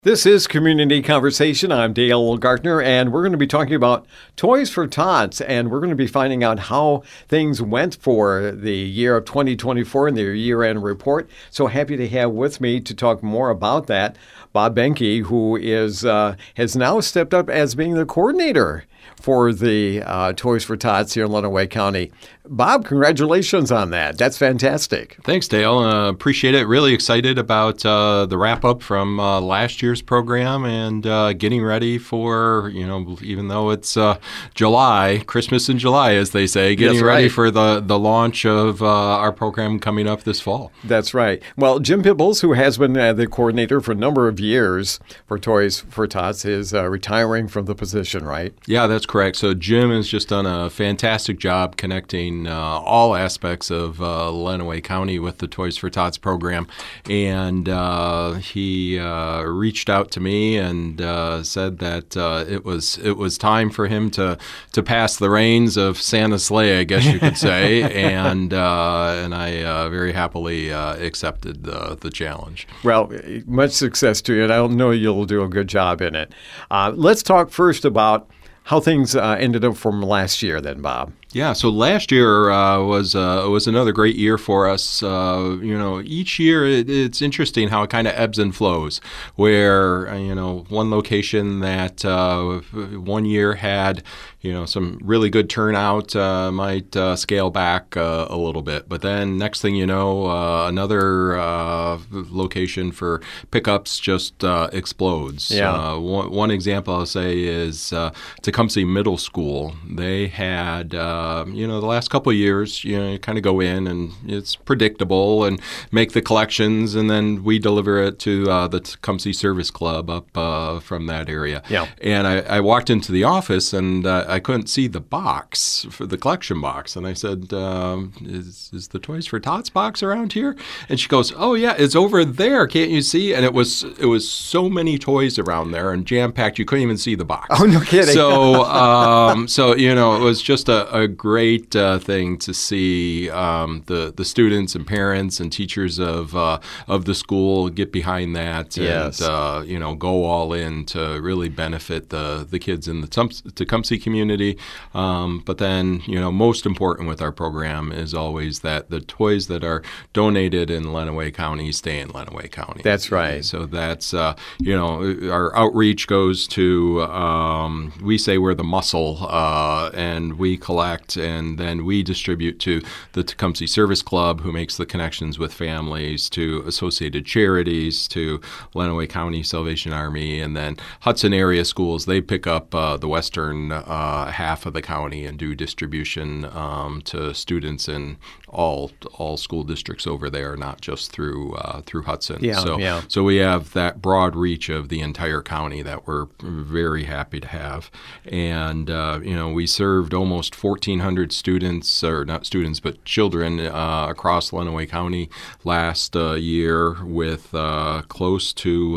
This is Community Conversation. I'm Dale Gartner, and we're going to be talking about Toys for Tots, and we're going to be finding out how things went for the year of 2024 in their year-end report. So happy to have with me to talk more about that Bob Behnke, who has now stepped up as being the coordinator for the Toys for Tots here in Lenawee County. Bob, congratulations on that. That's fantastic. Thanks, Dale. Appreciate it. Really excited about the wrap-up from last year's program and getting ready for, even though it's July, Christmas in July, as they say, getting ready for the launch of our program coming up this fall. That's right. Well, Jim Pibbles, who has been the coordinator for a number of years for Toys for Tots, is retiring from the position, right? Yeah, that's correct. So Jim has just done a fantastic job connecting all aspects of Lenawee County with the Toys for Tots program. And he reached out to me and said that it was time for him to pass the reins of Santa's sleigh, I guess you could say. and I very happily accepted the challenge. Well, much success to you, and I know you'll do a good job in it. Let's talk first about how things ended up from last year then, Bob. Yeah, so last year was another great year for us. Each year it's interesting how it kind of ebbs and flows. Where one location that one year had some really good turnout might scale back a little bit, but then next thing you know, another location for pickups just explodes. Yeah. One example I'll say is Tecumseh Middle School. They had the last couple of years, you kind of go in and it's predictable and make the collections, and then we deliver it to the Tecumseh Service Club up from that area. Yeah. And I walked into the office and I couldn't see the box, for the collection box. And I said, is the Toys for Tots box around here? And she goes, oh, yeah, it's over there. Can't you see? And it was so many toys around there and jam-packed, you couldn't even see the box. Oh, no kidding. So it was just a great thing to see the students and parents and teachers of the school get behind that. Yes. And go all in to really benefit the kids in the Tecumseh community. But then most important with our program is always that the toys that are donated in Lenawee County stay in Lenawee County. That's right. So that's our outreach goes to we say we're the muscle, and we collect and then we distribute to the Tecumseh Service Club, who makes the connections with families, to Associated Charities, to Lenawee County Salvation Army, and then Hudson area schools. They pick up the western half of the county and do distribution to students in all school districts over there, not just through Hudson. Yeah, So we have that broad reach of the entire county that we're very happy to have. And we served almost 1,400 students, or not students, but children across Lenawee County last year with close to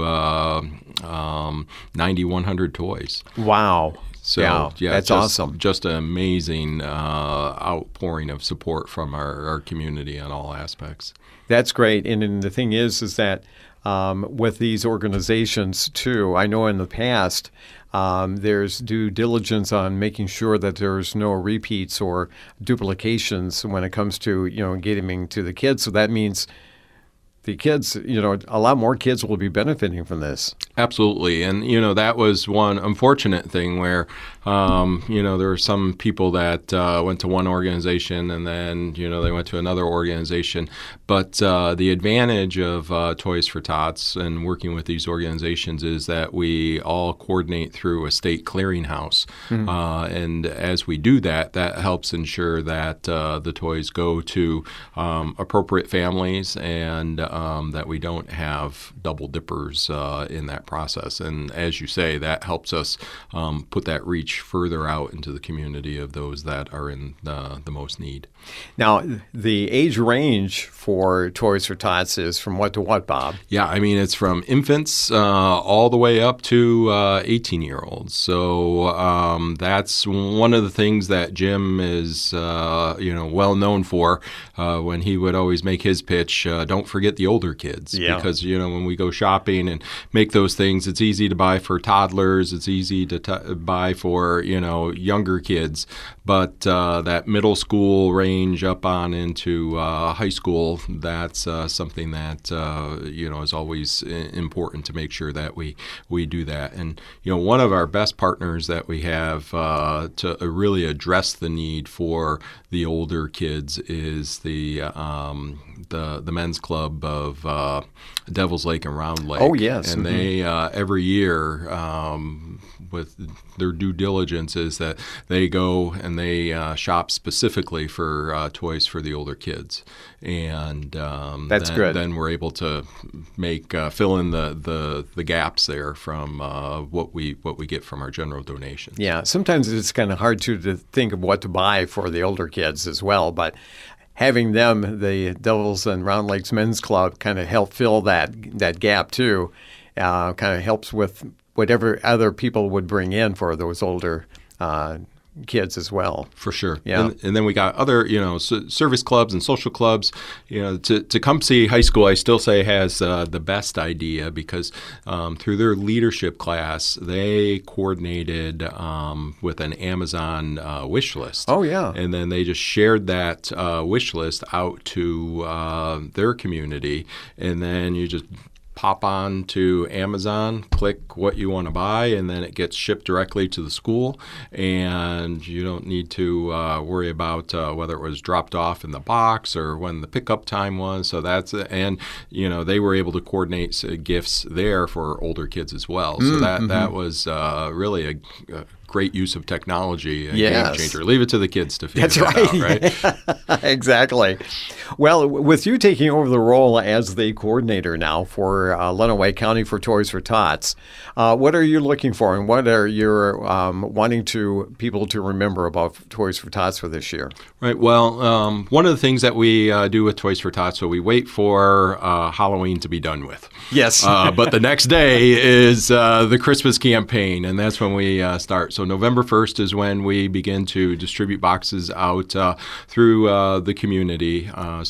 9,100 toys. Wow. So, that's awesome. Just an amazing outpouring of support from our community on all aspects. That's great. And the thing is that with these organizations, too, I know in the past there's due diligence on making sure that there's no repeats or duplications when it comes to, getting to the kids. So that means the kids, a lot more kids will be benefiting from this. Absolutely. And, that was one unfortunate thing where, there were some people that went to one organization and then, they went to another organization. But the advantage of Toys for Tots and working with these organizations is that we all coordinate through a state clearinghouse. Mm-hmm. And as we do that helps ensure that the toys go to appropriate families and that we don't have double dippers in that process. And as you say, that helps us put that reach further out into the community of those that are in the most need. Now, the age range for Toys for Tots is from what to what, Bob? Yeah, I mean, it's from infants all the way up to 18-year-olds. So that's one of the things that Jim is, well known for when he would always make his pitch. Don't forget the older kids, because when we go shopping and make those things. It's easy to buy for toddlers. It's easy to buy for, younger kids. But that middle school range up on into high school, that's something that, is always important to make sure that we do that. And, one of our best partners that we have to really address the need for the older kids is the men's club of Devil's Lake and Round Lake. Oh, yes. And they every year with their due diligence is that they go and they shop specifically for toys for the older kids, and that's good. Then we're able to make fill in the gaps there from what we get from our general donations. Yeah, sometimes it's kind of hard to think of what to buy for the older kids as well, but having them, the Devils and Round Lakes Men's Club, kind of help fill that gap too. Kind of helps with whatever other people would bring in for those older kids as well. For sure. Yeah. And then we got other, service clubs and social clubs. Tecumseh High School, I still say, has the best idea because through their leadership class, they coordinated with an Amazon wish list. Oh, yeah. And then they just shared that wish list out to their community. And then you just pop on to Amazon, click what you want to buy, and then it gets shipped directly to the school. And you don't need to worry about whether it was dropped off in the box or when the pickup time was. So they were able to coordinate gifts there for older kids as well. So that was really a great use of technology, a game changer. Leave it to the kids to figure that out, right? Exactly. Well, with you taking over the role as the coordinator now for Lenawee County for Toys for Tots, what are you looking for, and what are you wanting people to remember about Toys for Tots for this year? Right. Well, one of the things that we do with Toys for Tots, so we wait for Halloween to be done with. Yes. But the next day is the Christmas campaign, and that's when we start. So November 1st is when we begin to distribute boxes out through the community.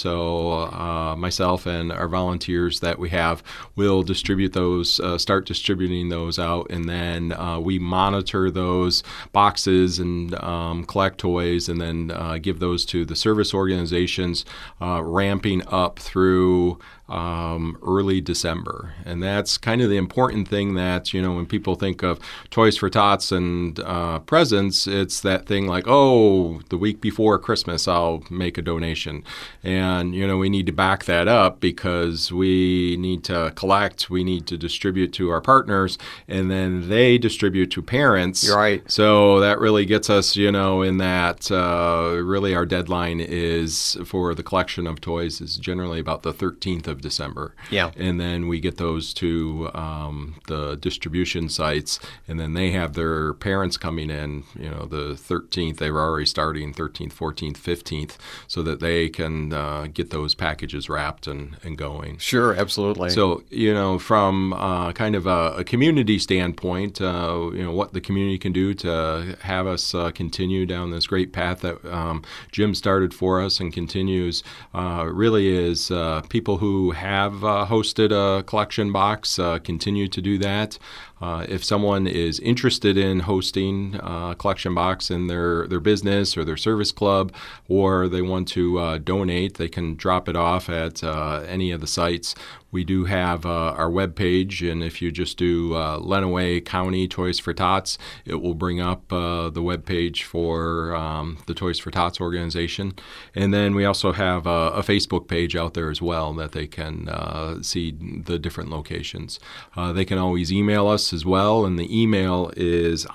So myself and our volunteers that we have will distribute those, start distributing those out, and then we monitor those boxes and collect toys, and then give those to the service organizations, ramping up through early December. And that's kind of the important thing that, when people think of Toys for Tots and presents, it's that thing like, oh, the week before Christmas, I'll make a donation. And, we need to back that up because we need to collect, we need to distribute to our partners, and then they distribute to parents. You're right. So that really gets us, in that really our deadline is for the collection of toys is generally about the 13th of December. Yeah. And then we get those to the distribution sites, and then they have their parents coming in, the 13th. They were already starting 13th, 14th, 15th, so that they can get those packages wrapped and going. Sure, absolutely. So, from kind of a community standpoint, what the community can do to have us continue down this great path that Jim started for us and continues really is people who have hosted a collection box continue to do that. If someone is interested in hosting a collection box in their business or their service club, or they want to donate, they can drop it off at any of the sites. We do have our webpage, and if you just do Lenawee County Toys for Tots, it will bring up the webpage for the Toys for Tots organization. And then we also have a Facebook page out there as well that they can see the different locations. They can always email us as well, and the email is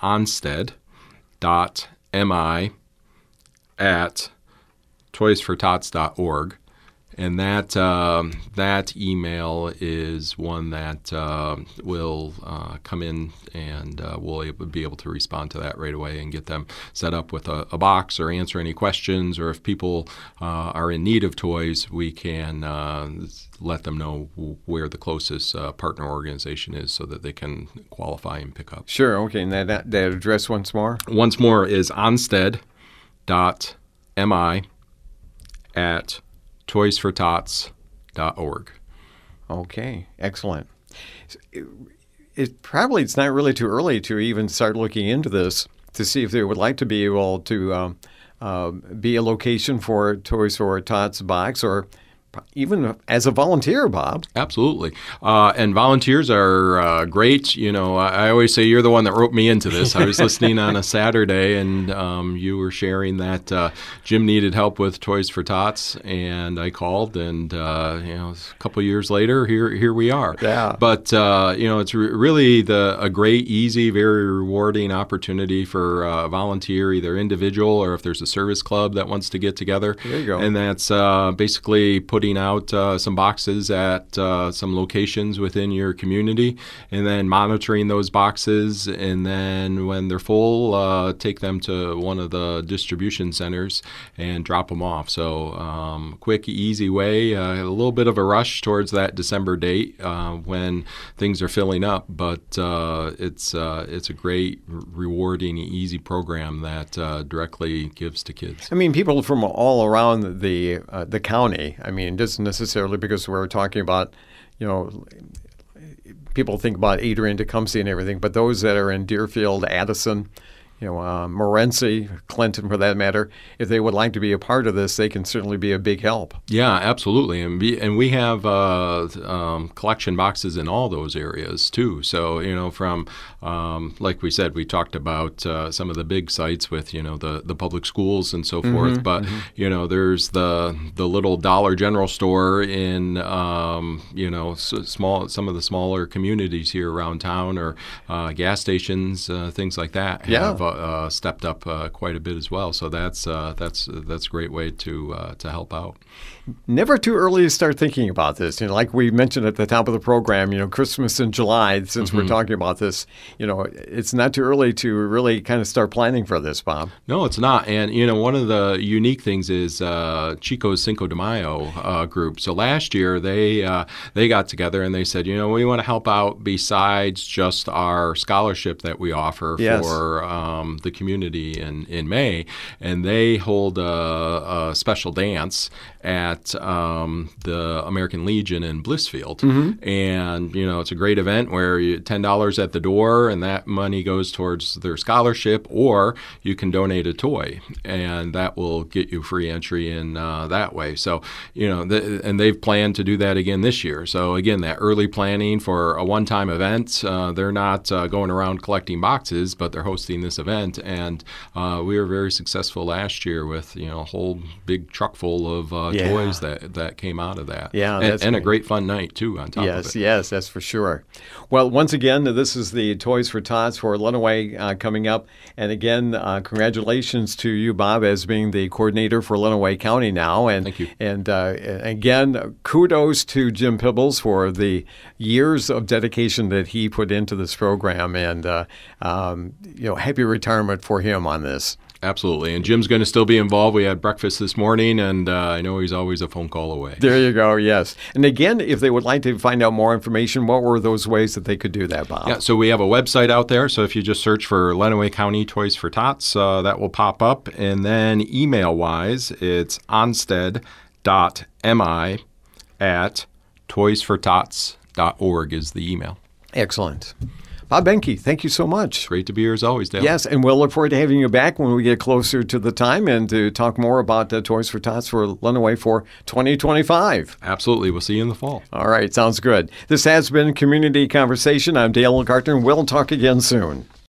onsted.mi@toysfortots.org. And that email is one that will come in, and we'll be able to respond to that right away and get them set up with a box or answer any questions. Or if people are in need of toys, we can let them know where the closest partner organization is so that they can qualify and pick up. Sure. Okay. And that address once more? Once more is onsted.mi@toysfortots.org. Okay, excellent. It's not really too early to even start looking into this to see if they would like to be able to be a location for Toys for Tots box, or even as a volunteer, Bob. Absolutely. And volunteers are great. I always say you're the one that roped me into this. I was listening on a Saturday, and you were sharing that Jim needed help with Toys for Tots, and I called, and a couple years later, here we are. Yeah. But it's really a great, easy, very rewarding opportunity for a volunteer, either individual or if there's a service club that wants to get together. There you go. And that's basically putting out some boxes at some locations within your community, and then monitoring those boxes, and then when they're full, take them to one of the distribution centers and drop them off. So quick, easy way, a little bit of a rush towards that December date when things are filling up, but it's a great, rewarding, easy program that directly gives to kids. I mean, people from all around the county. I mean, it doesn't necessarily, because we're talking about, people think about Adrian, Tecumseh, and everything, but those that are in Deerfield, Addison, Morenci, Clinton, for that matter, if they would like to be a part of this, they can certainly be a big help. Yeah, absolutely. And we have collection boxes in all those areas too. So, from, like we said, we talked about some of the big sites with, the public schools and so forth. But, there's the little Dollar General store in, some of the smaller communities here around town, or gas stations, things like that have stepped up quite a bit as well. So that's a great way to help out. Never too early to start thinking about this. Like we mentioned at the top of the program, Christmas in July, since we're talking about this, it's not too early to really kind of start planning for this, Bob. No, it's not. And, one of the unique things is Chico's Cinco de Mayo group. So last year they got together and they said, we want to help out besides just our scholarship that we offer for the community in May. And they hold a special dance at the American Legion in Blissfield. And, it's a great event where $10 at the door, and that money goes towards their scholarship, or you can donate a toy, and that will get you free entry in that way. So, and they've planned to do that again this year. So, again, that early planning for a one-time event, they're not going around collecting boxes, but they're hosting this event. And we were very successful last year with, a whole big truck full of toys that came out of that. Yeah, and a great fun night, too, on top of it. Yes, that's for sure. Well, once again, this is the Toys for Tots for Lenawee coming up. And again, congratulations to you, Bob, as being the coordinator for Lenawee County now. And, thank you. And again, kudos to Jim Pibbles for the years of dedication that he put into this program. And, happy retirement for him on this. Absolutely. And Jim's going to still be involved. We had breakfast this morning, and I know he's always a phone call away. There you go, yes. And again, if they would like to find out more information, what were those ways that they could do that, Bob? Yeah, so we have a website out there. So if you just search for Lenawee County Toys for Tots, that will pop up. And then email-wise, it's onsted.mi@toysfortots.org is the email. Excellent. Bob Behnke, thank you so much. Great to be here as always, Dale. Yes, and we'll look forward to having you back when we get closer to the time and to talk more about Toys for Tots for Lenawee for 2025. Absolutely. We'll see you in the fall. All right, sounds good. This has been Community Conversation. I'm Dale Gartner. We'll talk again soon.